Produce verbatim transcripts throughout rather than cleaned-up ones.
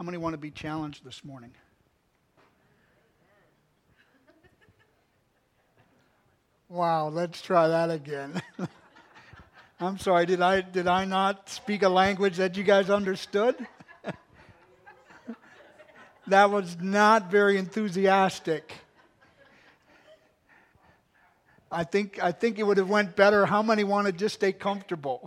How many want to be challenged this morning? Wow, let's try that again. I'm sorry, did I did I not speak a language that you guys understood? That was not very enthusiastic. I think I think it would have went better. How many want to just stay comfortable?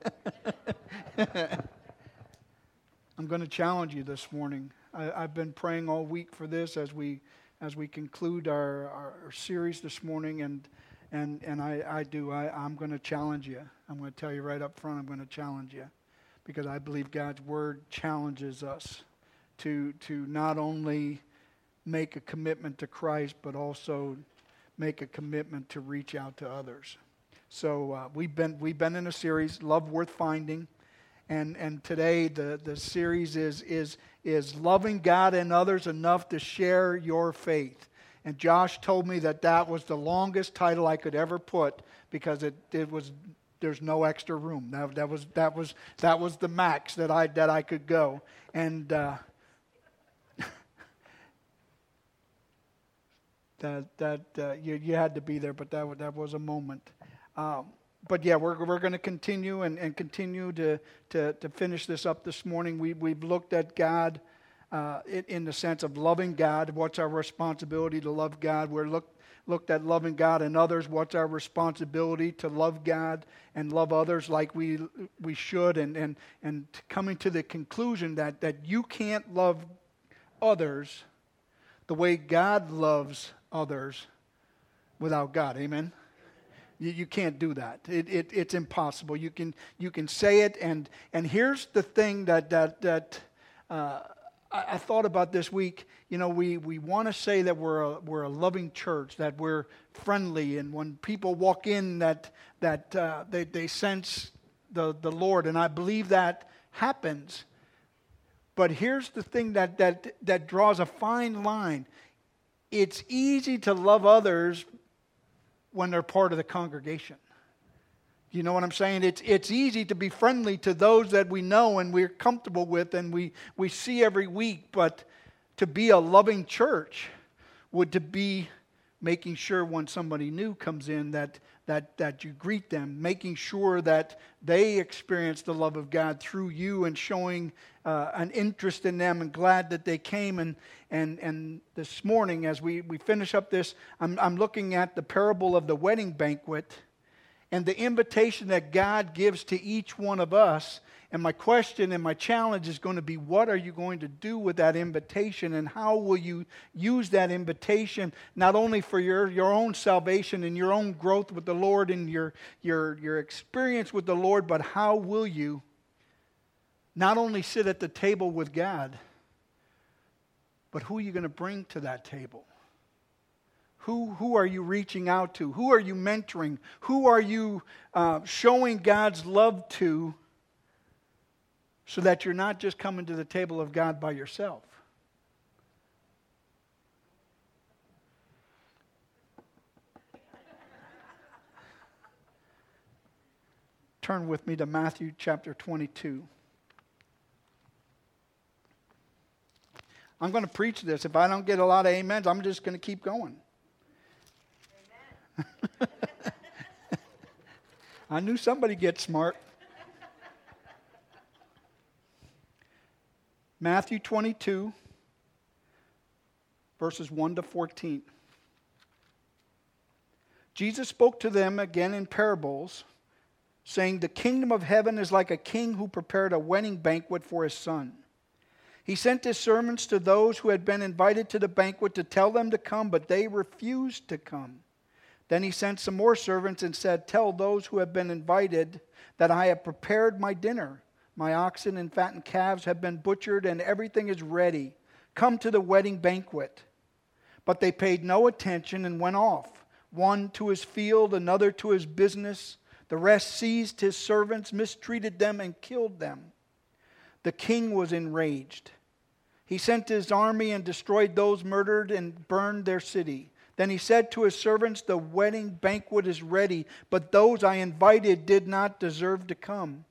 I'm going to challenge you this morning. I, I've been praying all week for this as we as we conclude our, our, our series this morning, and and and I, I do. I, I'm going to challenge you. I'm going to tell you right up front. I'm going to challenge you because I believe God's word challenges us to to not only make a commitment to Christ, but also make a commitment to reach out to others. So uh, we've been we've been in a series, Love Worth Finding, and and today the, the series is is is loving God and others enough to share your faith. And Josh told me that that was the longest title I could ever put because it it was there's no extra room. That that was that was that was the max that I that I could go. And uh, That that uh, you you had to be there, but that that was a moment. Um, but yeah, we're we're going to continue and, and continue to, to to finish this up this morning. We we've looked at God uh, in, in the sense of loving God. What's our responsibility to love God? We're looked looked at loving God and others. What's our responsibility to love God and love others like we we should? And and and coming to the conclusion that that you can't love others the way God loves others without God. Amen? You, you can't do that. It, it, it's impossible. You can you can say it, and and here's the thing that that that uh, I, I thought about this week. You know, we, we want to say that we're a, we're a loving church, that we're friendly, and when people walk in, that that uh, they they sense the the Lord, and I believe that happens. But here's the thing that, that that draws a fine line. It's easy to love others when they're part of the congregation. You know what I'm saying? It's it's easy to be friendly to those that we know and we're comfortable with and we, we see every week. But to be a loving church would to be making sure when somebody new comes in that that that you greet them, making sure that they experience the love of God through you and showing uh, an interest in them and glad that they came. And and and this morning as we, we finish up this, I'm I'm looking at the parable of the wedding banquet and the invitation that God gives to each one of us. And my question and my challenge is going to be, what are you going to do with that invitation, and how will you use that invitation not only for your, your own salvation and your own growth with the Lord and your, your, your experience with the Lord, but how will you not only sit at the table with God, but who are you going to bring to that table? Who, who are you reaching out to? Who are you mentoring? Who are you uh, showing God's love to, so that you're not just coming to the table of God by yourself? Turn with me to Matthew chapter twenty-two. I'm going to preach this. If I don't get a lot of amens, I'm just going to keep going. Amen. I knew somebody gets smart. Matthew twenty-two, verses one to fourteen. Jesus spoke to them again in parables, saying, "The kingdom of heaven is like a king who prepared a wedding banquet for his son. He sent his servants to those who had been invited to the banquet to tell them to come, but they refused to come. Then he sent some more servants and said, 'Tell those who have been invited that I have prepared my dinner. My oxen and fattened calves have been butchered, and everything is ready. Come to the wedding banquet.' But they paid no attention and went off, one to his field, another to his business. The rest seized his servants, mistreated them, and killed them. The king was enraged. He sent his army and destroyed those murdered and burned their city. Then he said to his servants, 'The wedding banquet is ready, but those I invited did not deserve to come.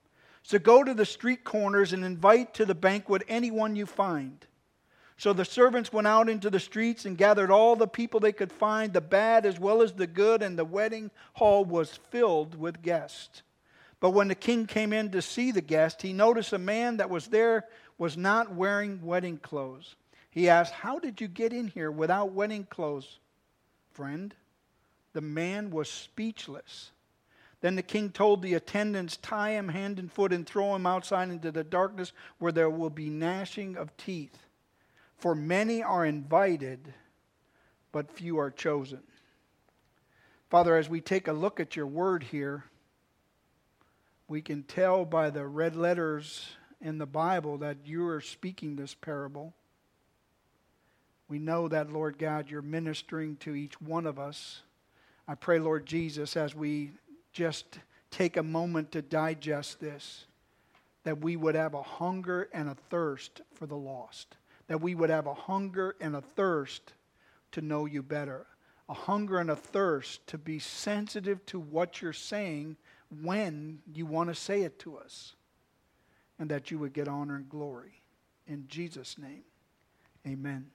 So go to the street corners and invite to the banquet anyone you find." So the servants went out into the streets and gathered all the people they could find, the bad as well as the good, and the wedding hall was filled with guests. But when the king came in to see the guest, he noticed a man that was there was not wearing wedding clothes. He asked, "How did you get in here without wedding clothes, friend?" The man was speechless. Then the king told the attendants, "Tie him hand and foot and throw him outside into the darkness where there will be gnashing of teeth. For many are invited, but few are chosen." Father, as we take a look at your word here, we can tell by the red letters in the Bible that you are speaking this parable. We know that, Lord God, you're ministering to each one of us. I pray, Lord Jesus, as we just take a moment to digest this, that we would have a hunger and a thirst for the lost. That we would have a hunger and a thirst to know you better. A hunger and a thirst to be sensitive to what you're saying when you want to say it to us. And that you would get honor and glory. In Jesus' name, amen.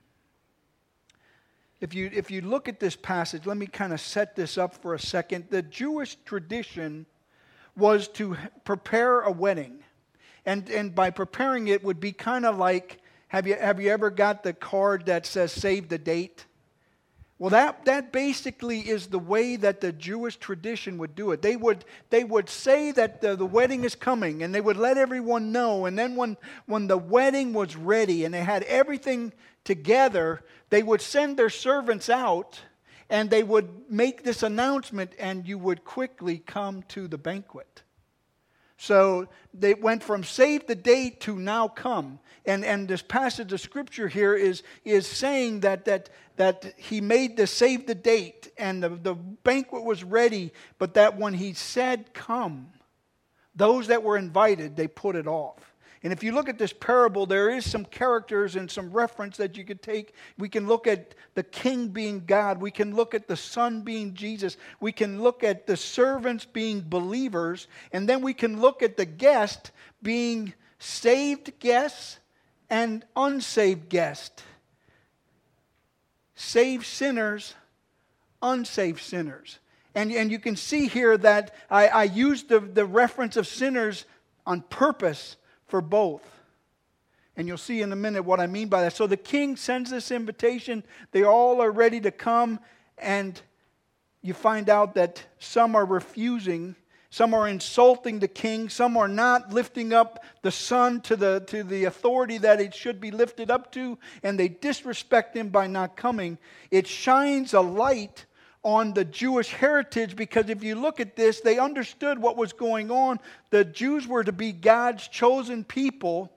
If you, if you look at this passage, let me kind of set this up for a second. The Jewish tradition was to prepare a wedding. And, and by preparing it would be kind of like, Have you, have you ever got the card that says save the date? Well, that, that basically is the way that the Jewish tradition would do it. They would, they would say that the, the wedding is coming, and they would let everyone know. And then when, when the wedding was ready and they had everything together, they would send their servants out and they would make this announcement, and you would quickly come to the banquet. So they went from save the date to now come. And, and this passage of Scripture here is, is saying that, that, that he made the save the date and the, the banquet was ready, but that when he said come, those that were invited, they put it off. And if you look at this parable, there is some characters and some reference that you could take. We can look at the king being God. We can look at the son being Jesus. We can look at the servants being believers. And then we can look at the guest being saved guests and unsaved guests. Saved sinners, unsaved sinners. And, and you can see here that I, I used the, the reference of sinners on purpose for both. And you'll see in a minute what I mean by that. So the king sends this invitation. They all are ready to come. And you find out that some are refusing. Some are insulting the king. Some are not lifting up the son to the, to the authority that it should be lifted up to. And they disrespect him by not coming. It shines a light on the Jewish heritage, because if you look at this, they understood what was going on. The Jews were to be God's chosen people.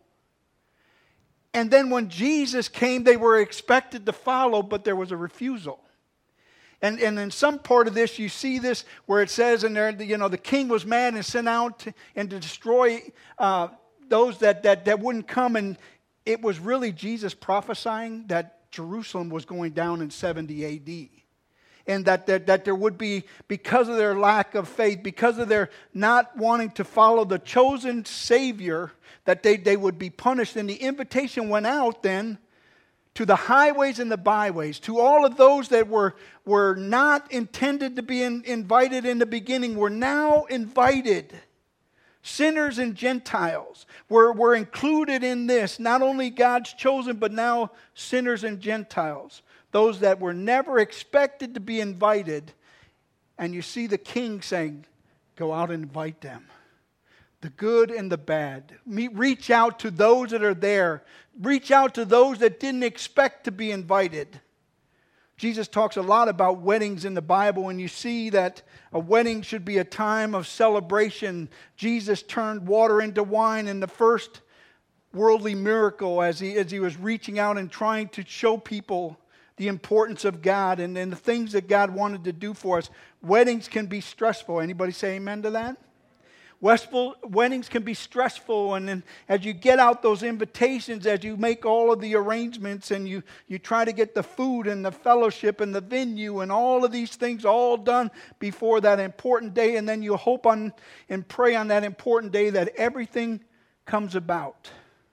And then when Jesus came, they were expected to follow, but there was a refusal. And, and in some part of this, you see this where it says in there, you know, the king was mad and sent out to, and to destroy uh, those that, that, that wouldn't come. And it was really Jesus prophesying that Jerusalem was going down in seventy A D. And that, that, that there would be, because of their lack of faith, because of their not wanting to follow the chosen Savior, that they, they would be punished. And the invitation went out then to the highways and the byways, to all of those that were, were not intended to be in, invited in the beginning, were now invited. Sinners and Gentiles were, were included in this. Not only God's chosen, but now sinners and Gentiles. Those that were never expected to be invited. And you see the king saying, go out and invite them. The good and the bad. Reach out to those that are there. Reach out to those that didn't expect to be invited. Jesus talks a lot about weddings in the Bible, and you see that a wedding should be a time of celebration. Jesus turned water into wine in the first worldly miracle as he, as he was reaching out and trying to show people the importance of God and, and the things that God wanted to do for us. Weddings can be stressful. Anybody say amen to that? Westful, weddings can be stressful, and then as you get out those invitations, as you make all of the arrangements, and you, you try to get the food and the fellowship and the venue and all of these things all done before that important day, and then you hope on and pray on that important day that everything comes about.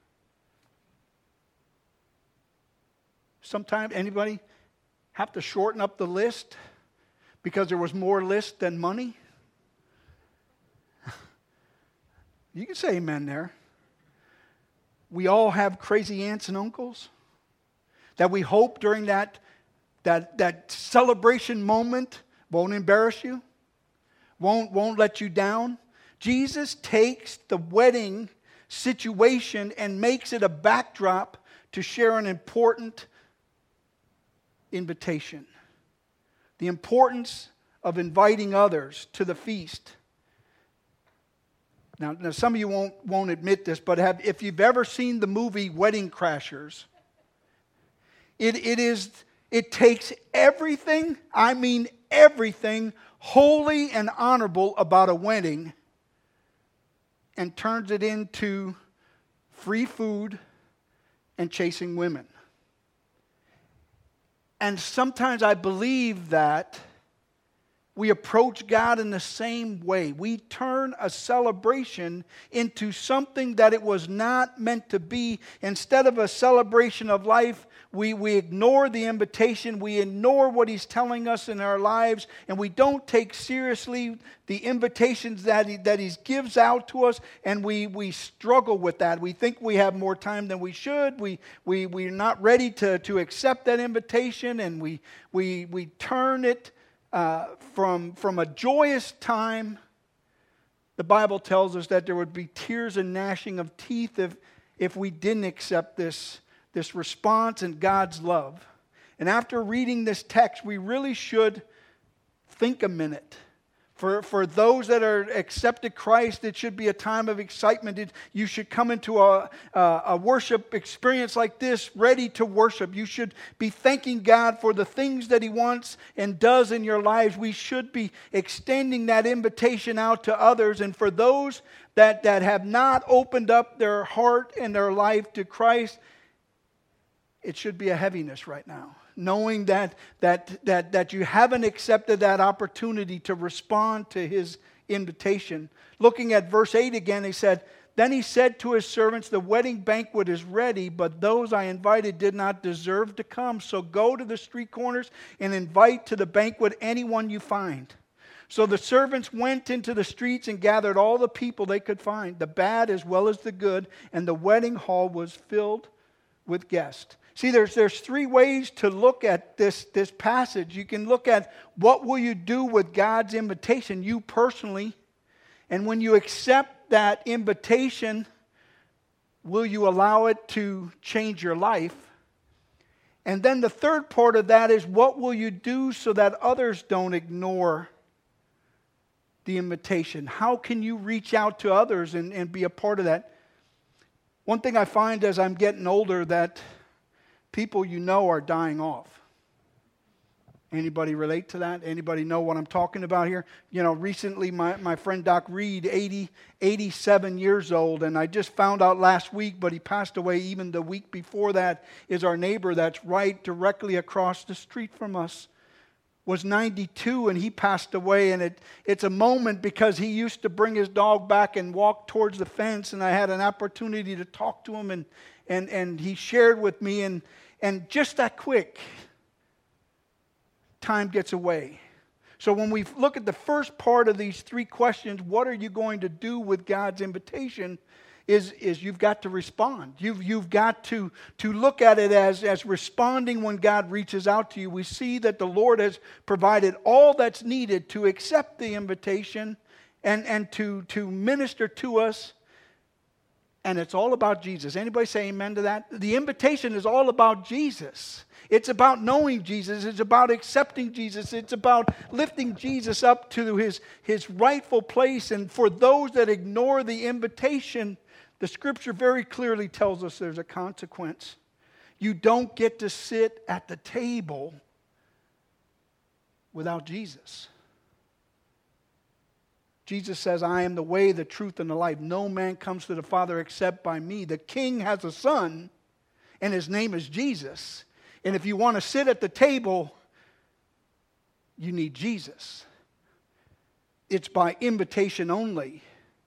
Sometimes, anybody have to shorten up the list because there was more list than money? You can say amen there. We all have crazy aunts and uncles that we hope during that, that, that celebration moment won't embarrass you, won't, won't let you down. Jesus takes the wedding situation and makes it a backdrop to share an important invitation. The importance of inviting others to the feast. Now, now some of you won't, won't admit this, but have, if you've ever seen the movie Wedding Crashers, it, it, is, it takes everything, I mean everything, holy and honorable about a wedding and turns it into free food and chasing women. And sometimes I believe that we approach God in the same way. We turn a celebration into something that it was not meant to be. Instead of a celebration of life, we, we ignore the invitation. We ignore what He's telling us in our lives. And we don't take seriously the invitations that He, that he gives out to us. And we, we struggle with that. We think we have more time than we should. We, we, we're not ready to, to accept that invitation. And we, we, we turn it Uh, from, from a joyous time. The Bible tells us that there would be tears and gnashing of teeth if, if we didn't accept this, this response and God's love. And after reading this text, we really should think a minute. For, for those that are accepted Christ, it should be a time of excitement. It, you should come into a, a, a worship experience like this ready to worship. You should be thanking God for the things that He wants and does in your lives. We should be extending that invitation out to others. And for those that, that have not opened up their heart and their life to Christ, it should be a heaviness right now. Knowing that, that, that, that you haven't accepted that opportunity to respond to His invitation. Looking at verse eight again, he said, "Then He said to His servants, the wedding banquet is ready, but those I invited did not deserve to come. So go to the street corners and invite to the banquet anyone you find." So the servants went into the streets and gathered all the people they could find, the bad as well as the good, and the wedding hall was filled with guests. See, there's, there's three ways to look at this, this passage. You can look at what will you do with God's invitation, you personally. And when you accept that invitation, will you allow it to change your life? And then the third part of that is what will you do so that others don't ignore the invitation? How can you reach out to others and, and be a part of that? One thing I find as I'm getting older that people you know are dying off. Anybody relate to that? Anybody know what I'm talking about here? You know, recently my, my friend Doc Reed, eighty, eighty-seven years old, and I just found out last week, but he passed away even the week before that, is our neighbor that's right directly across the street from us. Was ninety-two and he passed away, and it, it's a moment because he used to bring his dog back and walk towards the fence, and I had an opportunity to talk to him, and and, and he shared with me, and, and just that quick, time gets away. So when we look at the first part of these three questions, what are you going to do with God's invitation, is, is you've got to respond. You've, you've got to, to look at it as, as responding when God reaches out to you. We see that the Lord has provided all that's needed to accept the invitation and, and to, to minister to us. And it's all about Jesus. Anybody say amen to that? The invitation is all about Jesus. It's about knowing Jesus. It's about accepting Jesus. It's about lifting Jesus up to his, his rightful place. And for those that ignore the invitation, the Scripture very clearly tells us there's a consequence. You don't get to sit at the table without Jesus. Jesus says, I am the way, the truth, and the life. No man comes to the Father except by me. The King has a son, and his name is Jesus. And if you want to sit at the table, you need Jesus. It's by invitation only.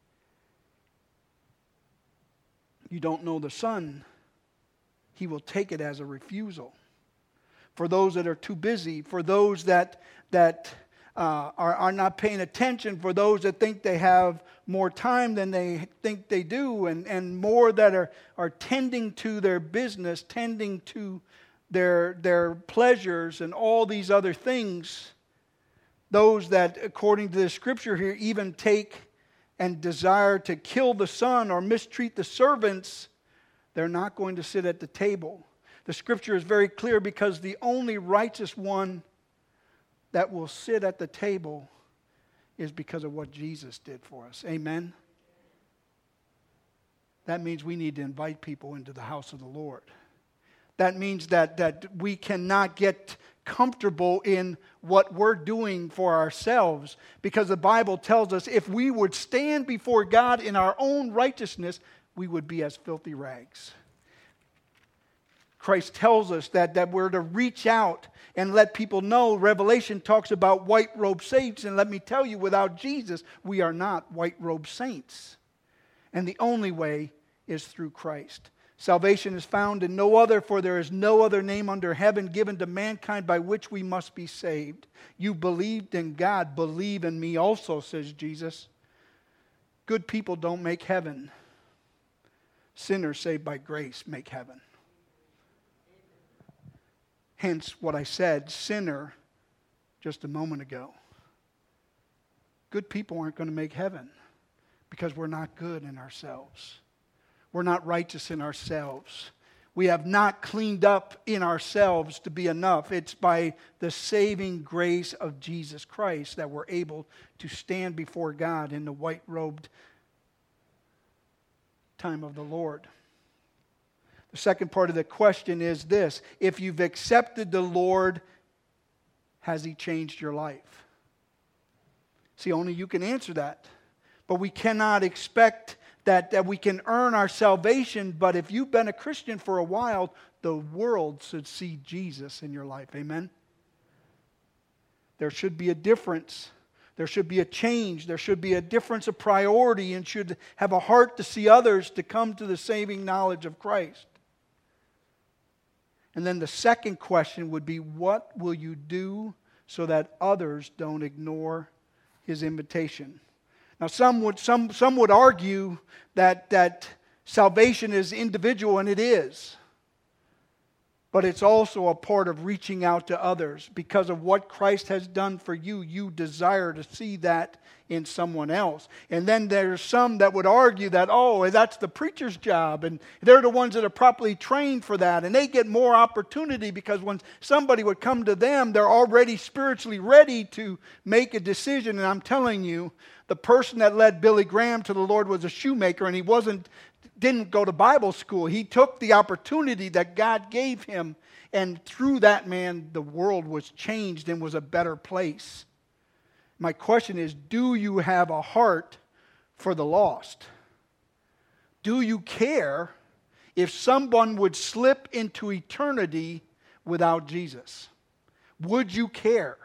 You don't know the Son, He will take it as a refusal. For those that are too busy, for those that that uh, are, are not paying attention, for those that think they have more time than they think they do, and, and more that are, are tending to their business, tending to their, their pleasures and all these other things, those that, according to the scripture here, even take and desire to kill the son or mistreat the servants, they're not going to sit at the table. The scripture is very clear, because the only righteous one that will sit at the table is because of what Jesus did for us. Amen? That means we need to invite people into the house of the Lord. That means that, that we cannot get comfortable in what we're doing for ourselves, because the Bible tells us if we would stand before God in our own righteousness, we would be as filthy rags. Christ tells us that, that we're to reach out and let people know. Revelation talks about white-robed saints, and let me tell you, without Jesus, we are not white-robed saints. And the only way is through Christ. Salvation is found in no other, for there is no other name under heaven given to mankind by which we must be saved. You believed in God, believe in me also, says Jesus. Good people don't make heaven. Sinners saved by grace make heaven. Hence what I said, sinner, just a moment ago. Good people aren't going to make heaven because we're not good in ourselves. We're not righteous in ourselves. We have not cleaned up in ourselves to be enough. It's by the saving grace of Jesus Christ that we're able to stand before God in the white-robed time of the Lord. The second part of the question is this: if you've accepted the Lord, has He changed your life? See, only you can answer that. But we cannot expect that, that we can earn our salvation. But if you've been a Christian for a while, the world should see Jesus in your life. Amen? There should be a difference. There should be a change. There should be a difference of priority, and should have a heart to see others to come to the saving knowledge of Christ. And then the second question would be, what will you do so that others don't ignore His invitation? Now, some would some some would argue that that salvation is individual, and it is. But it's also a part of reaching out to others. Because of what Christ has done for you, you desire to see that in someone else. And then there's some that would argue that, oh, that's the preacher's job, and they're the ones that are properly trained for that, and they get more opportunity because when somebody would come to them, they're already spiritually ready to make a decision. And I'm telling you, the person that led Billy Graham to the Lord was a shoemaker, and he wasn't didn't go to Bible school. He took the opportunity that God gave him, and through that man, the world was changed and was a better place. My question is, do you have a heart for the lost? Do you care if someone would slip into eternity without Jesus? Would you care?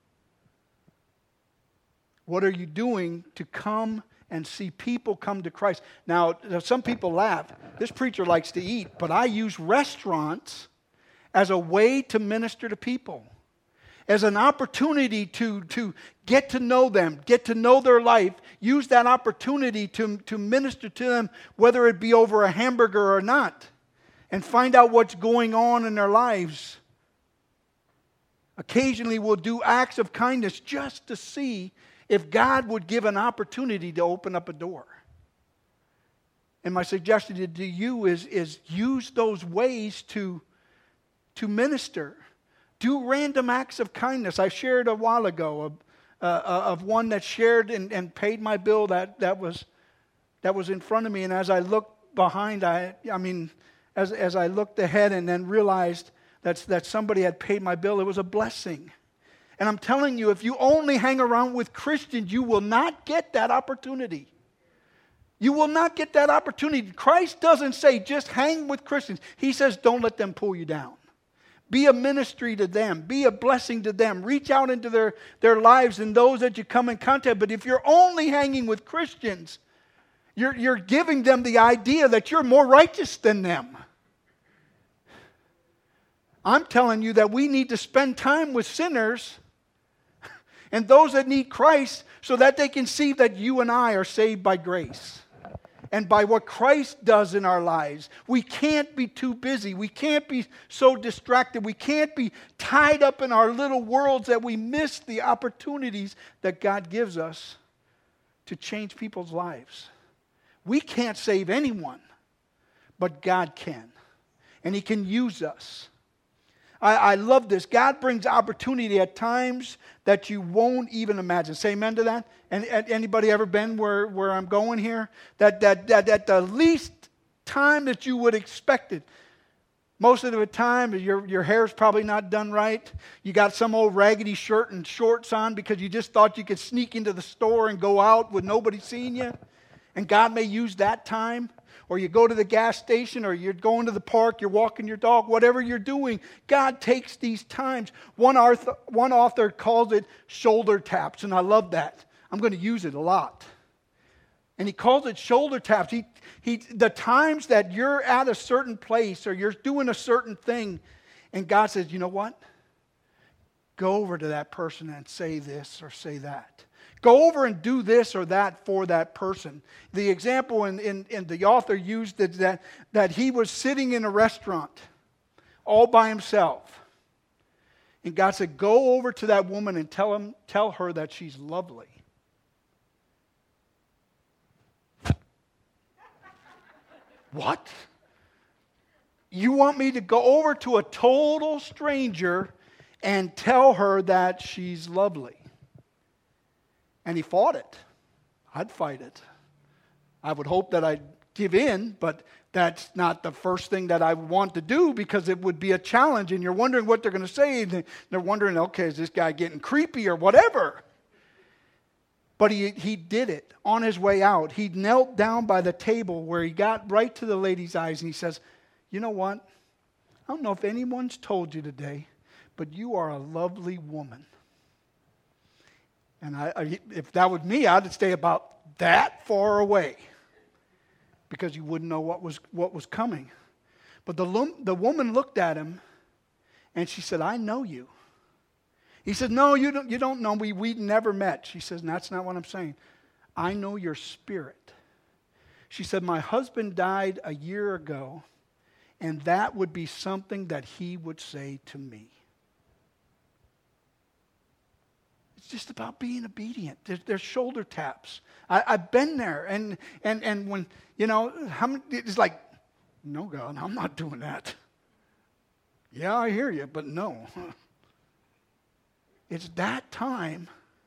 What are you doing to come and see people come to Christ? Now, some people laugh. This preacher likes to eat, but I use restaurants as a way to minister to people, as an opportunity to, to get to know them, get to know their life, use that opportunity to, to minister to them, whether it be over a hamburger or not, and find out what's going on in their lives. Occasionally we'll do acts of kindness just to see if God would give an opportunity to open up a door. And my suggestion to you is, is use those ways to, to minister. Do random acts of kindness. I shared a while ago of, uh, of one that shared and, and paid my bill that, that was that was in front of me. And as I looked behind, I I mean, as as I looked ahead and then realized that that somebody had paid my bill, it was a blessing. And I'm telling you, if you only hang around with Christians, you will not get that opportunity. You will not get that opportunity. Christ doesn't say just hang with Christians. He says don't let them pull you down. Be a ministry to them. Be a blessing to them. Reach out into their, their lives and those that you come in contact. But if you're only hanging with Christians, you're, you're giving them the idea that you're more righteous than them. I'm telling you that we need to spend time with sinners and those that need Christ so that they can see that you and I are saved by grace and by what Christ does in our lives. We can't be too busy. We can't be so distracted. We can't be tied up in our little worlds that we miss the opportunities that God gives us to change people's lives. We can't save anyone, but God can. And He can use us. I, I love this. God brings opportunity at times that you won't even imagine. Say amen to that. And, and anybody ever been where, where I'm going here? That, that, that at the least time that you would expect it. Most of the time, your, your hair's probably not done right. You got some old raggedy shirt and shorts on because you just thought you could sneak into the store and go out with nobody seeing you. And God may use that time. Or you go to the gas station, or you're going to the park, you're walking your dog, whatever you're doing, God takes these times. One author, one author calls it shoulder taps, and I love that. I'm going to use it a lot. And he calls it shoulder taps. He, he, the times that you're at a certain place, or you're doing a certain thing, and God says, you know what? Go over to that person and say this or say that. Go over and do this or that for that person. The example in, in, in the author used is that, that he was sitting in a restaurant all by himself. And God said, go over to that woman and tell him, tell her that she's lovely. What? You want me to go over to a total stranger and tell her that she's lovely? And he fought it. I'd fight it. I would hope that I'd give in, but that's not the first thing that I would want to do because it would be a challenge and you're wondering what they're going to say. And they're wondering, okay, is this guy getting creepy or whatever? But he, he did it on his way out. He knelt down by the table where he got right to the lady's eyes and he says, you know what? I don't know if anyone's told you today, but you are a lovely woman. And I, I, if that was me, I'd stay about that far away because you wouldn't know what was what was coming. But the, the woman looked at him and she said, I know you. He said, no, you don't, you don't know me. We never met. She says, that's not what I'm saying. I know your spirit. She said, my husband died a year ago, and that would be something that he would say to me. It's just about being obedient. There's, there's shoulder taps. I, I've been there. And, and, and when, you know, how many, it's like, no, God, I'm not doing that. Yeah, I hear you, but no. It's that time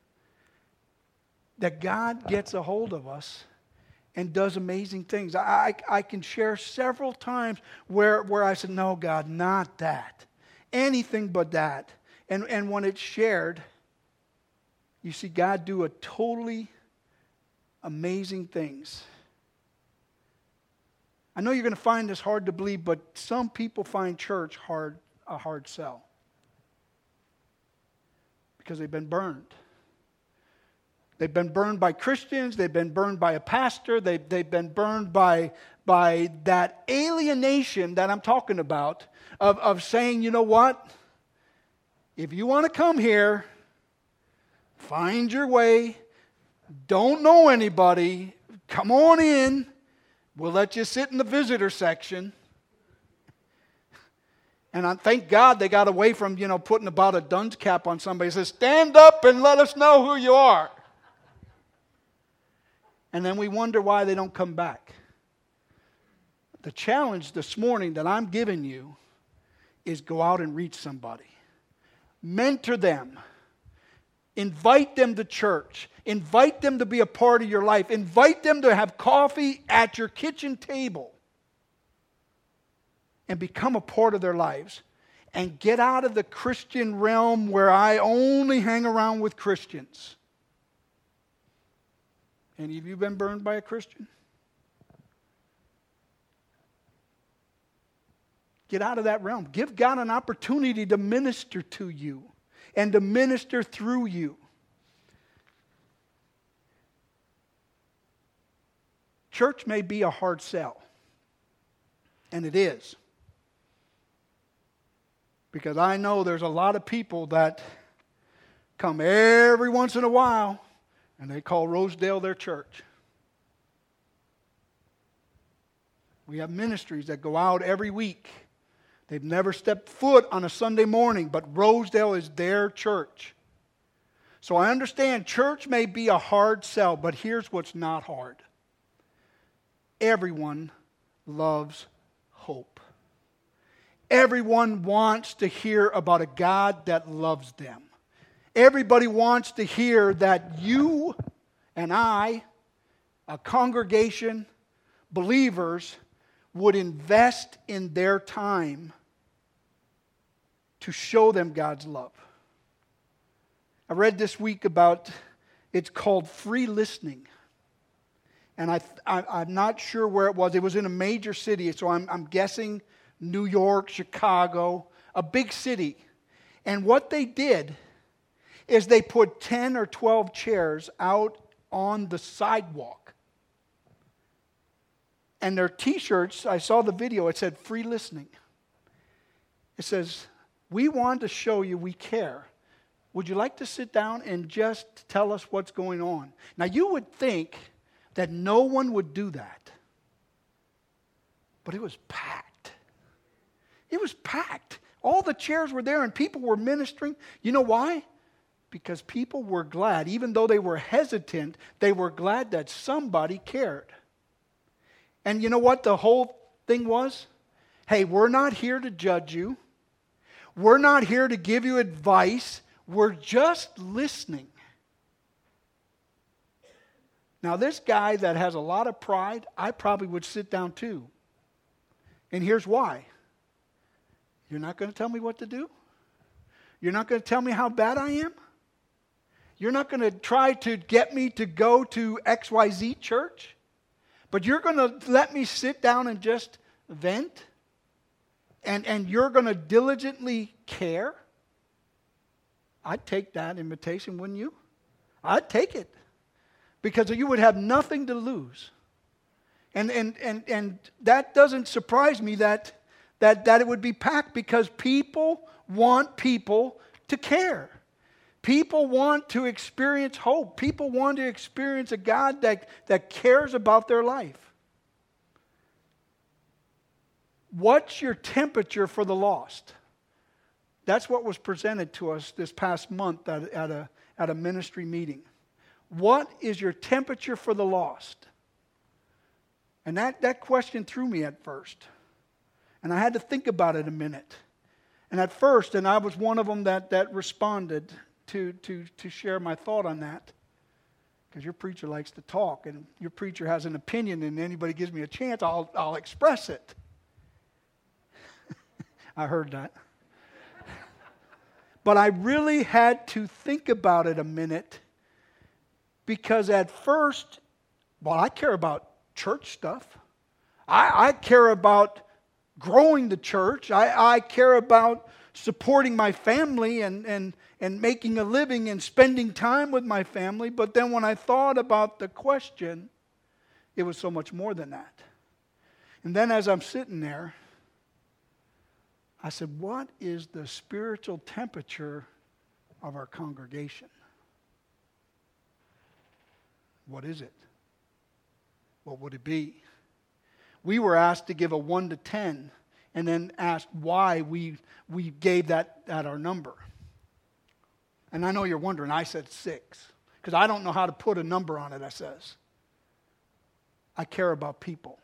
that God gets a hold of us and does amazing things. I, I, I can share several times where, where I said, no, God, not that. Anything but that. And, and when it's shared, you see God do a totally amazing things. I know you're going to find this hard to believe, but some people find church hard, a hard sell. Because they've been burned. They've been burned by Christians. They've been burned by a pastor. They've, they've been burned by, by that alienation that I'm talking about of, of saying, you know what? If you want to come here, find your way. Don't know anybody. Come on in. We'll let you sit in the visitor section. And I thank God they got away from, you know, putting about a dunce cap on somebody. It says, stand up and let us know who you are. And then we wonder why they don't come back. The challenge this morning that I'm giving you is go out and reach somebody. Mentor them. Invite them to church. Invite them to be a part of your life. Invite them to have coffee at your kitchen table. And become a part of their lives. and get out of the Christian realm where I only hang around with Christians. Any of you been burned by a Christian? Get out of that realm. Give God an opportunity to minister to you and to minister through you. Church may be a hard sell, and it is. Because I know there's a lot of people that come every once in a while and they call Rosedale their church. We have ministries that go out every week. They've never stepped foot on a Sunday morning, but Rosedale is their church. So I understand church may be a hard sell, but here's what's not hard. Everyone loves hope. Everyone wants to hear about a God that loves them. Everybody wants to hear that you and I, a congregation, believers, would invest in their time to show them God's love. I read this week about, it's called free listening. And I, I, I'm not sure where it was. It was in a major city, so I'm, I'm guessing New York, Chicago, a big city. And what they did is they put ten or twelve chairs out on the sidewalk. And their t-shirts, I saw the video, it said free listening. It says, we want to show you we care. Would you like to sit down and just tell us what's going on? Now you would think that no one would do that. But it was packed. It was packed. All the chairs were there and people were ministering. You know why? Because people were glad, even though they were hesitant, they were glad that somebody cared. And you know what the whole thing was? Hey, we're not here to judge you. We're not here to give you advice. We're just listening. Now, this guy that has a lot of pride, I probably would sit down too. And here's why. You're not going to tell me what to do? You're not going to tell me how bad I am? You're not going to try to get me to go to X Y Z church? But you're going to let me sit down and just vent? And, and you're going to diligently care? I'd take that invitation, wouldn't you? I'd take it. Because you would have nothing to lose. And, and, and, and that doesn't surprise me that, that, that it would be packed, because people want people to care. People want to experience hope. People want to experience a God that, that cares about their life. What's your temperature for the lost? That's what was presented to us this past month at, at, a, at a ministry meeting. What is your temperature for the lost? And that, that question threw me at first. And I had to think about it a minute. And at first, and I was one of them that, that responded to, to, to share my thought on that. Because your preacher likes to talk, and your preacher has an opinion, and anybody gives me a chance, I'll, I'll express it. I heard that. But I really had to think about it a minute, because at first, well, I care about church stuff. I, I care about growing the church. I, I care about supporting my family and, and, and making a living and spending time with my family. But then when I thought about the question, it was so much more than that. And then as I'm sitting there, I said, what is the spiritual temperature of our congregation? What is it? What would it be? We were asked to give a one to ten and then asked why we, we gave that at our number. And I know you're wondering, I said six. Because I don't know how to put a number on it, I says. I care about people.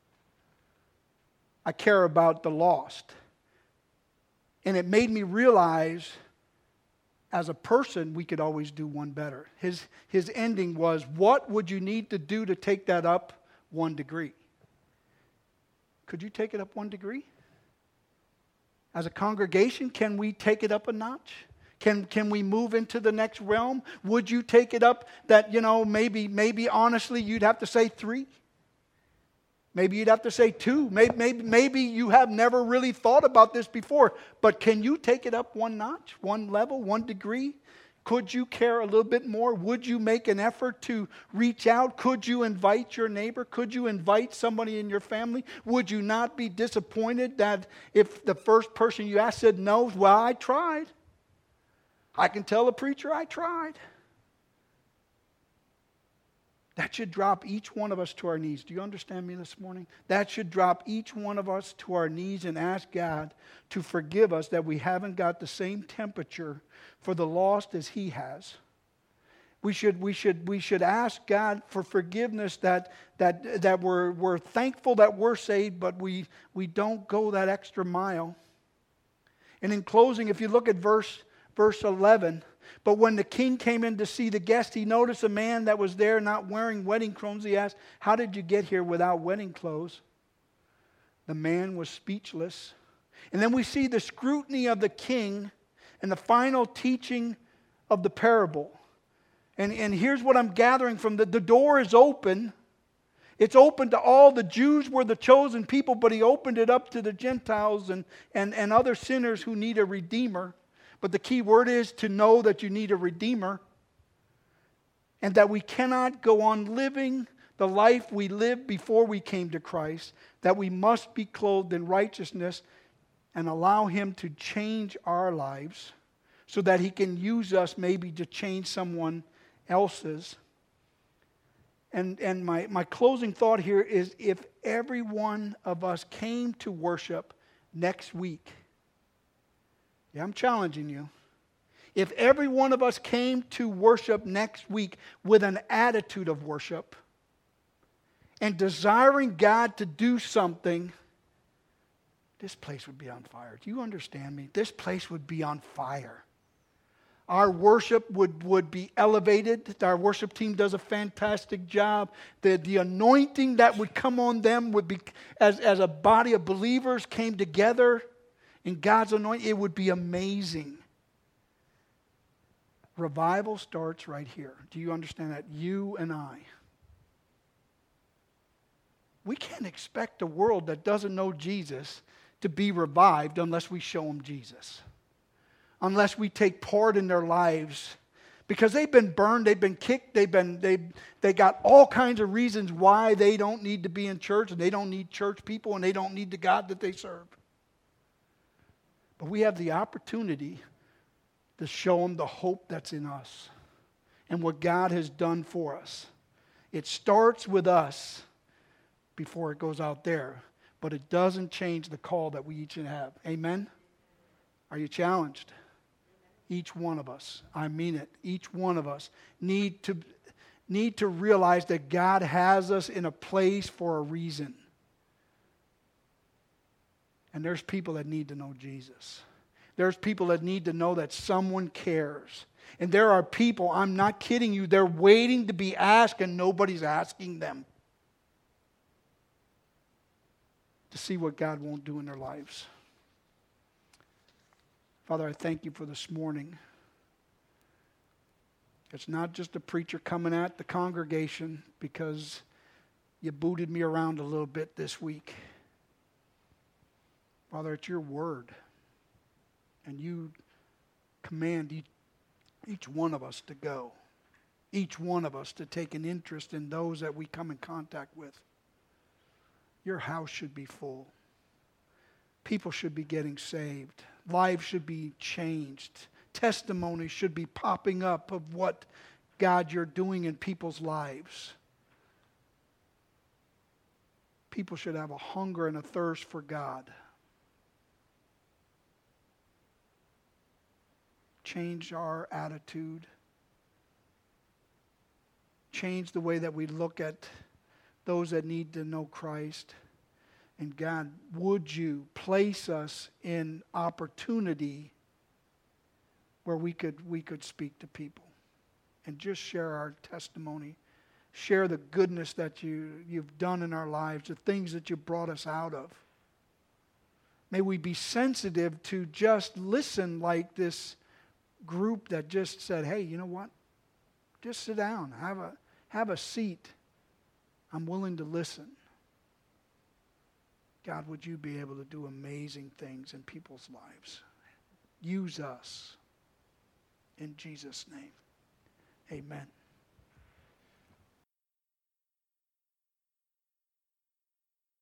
I care about the lost. And it made me realize, as a person, we could always do one better. His, his ending was, what would you need to do to take that up one degree? Could you take it up one degree? As a congregation, can we take it up a notch? Can, can we move into the next realm? Would you take it up that, you know, maybe, maybe honestly you'd have to say three? Maybe you'd have to say two. Maybe, maybe, maybe you have never really thought about this before. But can you take it up one notch, one level, one degree? Could you care a little bit more? Would you make an effort to reach out? Could you invite your neighbor? Could you invite somebody in your family? Would you not be disappointed that if the first person you asked said no? Well, I tried. I can tell the preacher I tried. That should drop each one of us to our knees. Do you understand me this morning? That should drop each one of us to our knees and ask God to forgive us that we haven't got the same temperature for the lost as He has. We should, we should, we should ask God for forgiveness that, that, that we're, we're thankful that we're saved, but we, we don't go that extra mile. And in closing, if you look at verse, verse eleven, but when the king came in to see the guest, he noticed a man that was there not wearing wedding clothes. He asked, how did you get here without wedding clothes? The man was speechless. And then we see the scrutiny of the king and the final teaching of the parable. And, and here's what I'm gathering from the, the door is open. It's open to all. The Jews were the chosen people, but He opened it up to the Gentiles and, and, and other sinners who need a redeemer. But the key word is to know that you need a redeemer and that we cannot go on living the life we lived before we came to Christ, that we must be clothed in righteousness and allow Him to change our lives so that He can use us maybe to change someone else's. And, and my, my closing thought here is if every one of us came to worship next week, yeah, I'm challenging you. If every one of us came to worship next week with an attitude of worship and desiring God to do something, this place would be on fire. Do you understand me? This place would be on fire. Our worship would, would be elevated. Our worship team does a fantastic job. The, the anointing that would come on them would be, as, as a body of believers came together in God's anointing, it would be amazing. Revival starts right here. Do you understand that? You and I. We can't expect a world that doesn't know Jesus to be revived unless we show them Jesus. Unless we take part in their lives. Because they've been burned, they've been kicked, they've been they they got all kinds of reasons why they don't need to be in church, and they don't need church people, and they don't need the God that they serve. But we have the opportunity to show them the hope that's in us and what God has done for us. It starts with us before it goes out there, but it doesn't change the call that we each have. Amen? Are you challenged? Each one of us, I mean it, each one of us need to, need to realize that God has us in a place for a reason. And there's people that need to know Jesus. There's people that need to know that someone cares. And there are people, I'm not kidding you, they're waiting to be asked and nobody's asking them to see what God won't do in their lives. Father, I thank You for this morning. It's not just a preacher coming at the congregation because You booted me around a little bit this week. Father, it's Your word. And You command each, each one of us to go. Each one of us to take an interest in those that we come in contact with. Your house should be full. People should be getting saved. Lives should be changed. Testimonies should be popping up of what, God, You're doing in people's lives. People should have a hunger and a thirst for God. Change our attitude. Change the way that we look at those that need to know Christ. And God, would You place us in opportunity where we could, we could speak to people and just share our testimony. Share the goodness that you, You've done in our lives, the things that You brought us out of. May we be sensitive to just listen like this group that just said, hey, you know what? Just sit down. Have a, have a seat. I'm willing to listen. God, would you be able to do amazing things in people's lives? Use us. In Jesus' name, amen.